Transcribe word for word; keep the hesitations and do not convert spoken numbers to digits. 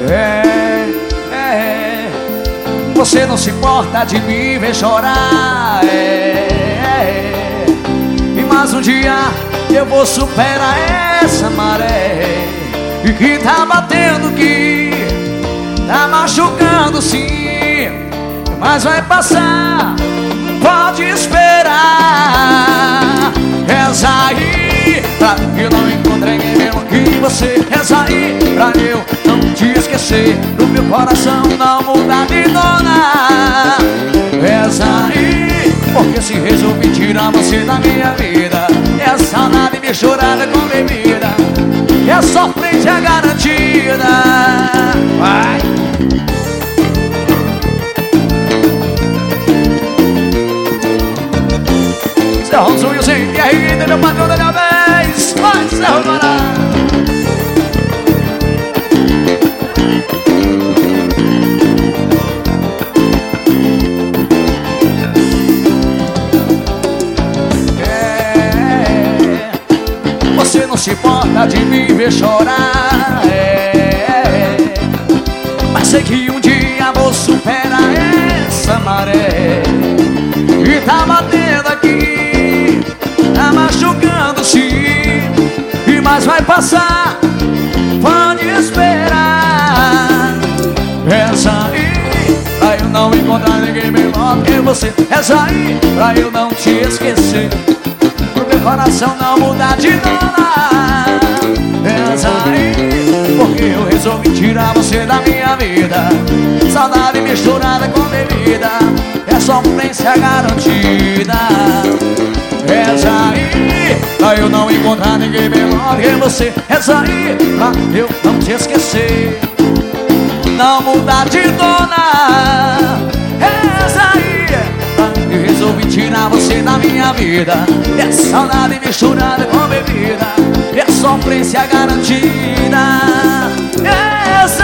É, é, você não se importa de me ver chorar. É, é, e mais um dia eu vou superar essa maré e que tá batendo, que tá machucando sim, mas vai passar, pode esperar. Reza aí pra que eu não encontrei ninguém mesmo que você. Reza aí pra eu não te esquecer, pro meu coração não mudar de dona. Reza aí, porque se resolvi tirar você da minha vida, é saudade misturada com bebida, é sofrência garantida. Vai! Cerro dos Unhos em R I, meu patrão da minha vez. Vai, Cerro Pará. É, você não se importa de me ver chorar. É, mas sei que um dia vou superar essa maré e tá batendo aqui, tá machucando sim, e mais vai passar, pode esperar. Reza aí pra eu não encontrar ninguém melhor que você. Reza aí pra eu não te esquecer, pro meu coração não mudar de dona. Reza aí, porque eu resolvi tirar você da minha vida, saudade misturada com bebida, é sofrência garantida. Reza aí pra eu não encontrar ninguém melhor que você. Reza aí pra eu não te esquecer, não mudar de dona. Reza aí pra eu resolvi tirar você da minha vida, é saudade misturada com bebida, é sofrência garantida. Reza